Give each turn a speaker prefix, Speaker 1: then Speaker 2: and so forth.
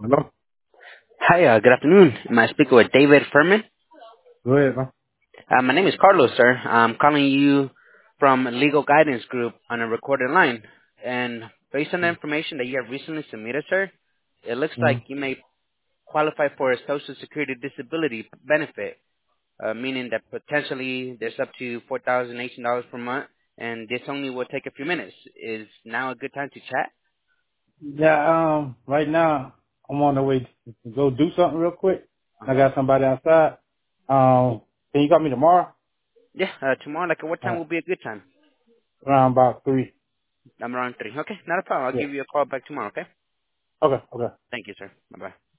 Speaker 1: Hello?
Speaker 2: Hi, good afternoon. Am I speaking with David Furman?
Speaker 1: Go ahead, man.
Speaker 2: My name is Carlos, sir. I'm calling you from Legal Guidance Group on a recorded line. And based on the information that you have recently submitted, sir, it looks like
Speaker 1: Mm-hmm.
Speaker 2: you may qualify for a Social Security disability benefit, meaning that potentially there's up to $4,018 per month, and this only will take a few minutes. Is now a good time to chat?
Speaker 1: Yeah, right now, I'm on the way to go do something real quick. I
Speaker 2: Uh-huh.
Speaker 1: got somebody outside. Can you call me tomorrow?
Speaker 2: Yeah, tomorrow, like what time
Speaker 1: Uh,
Speaker 2: will be a good time?
Speaker 1: around about 3.
Speaker 2: I'm around 3. Okay, not a problem. I'll
Speaker 1: Yeah.
Speaker 2: give you a call back tomorrow, okay?
Speaker 1: Okay, okay.
Speaker 2: Thank you, sir. Bye-bye.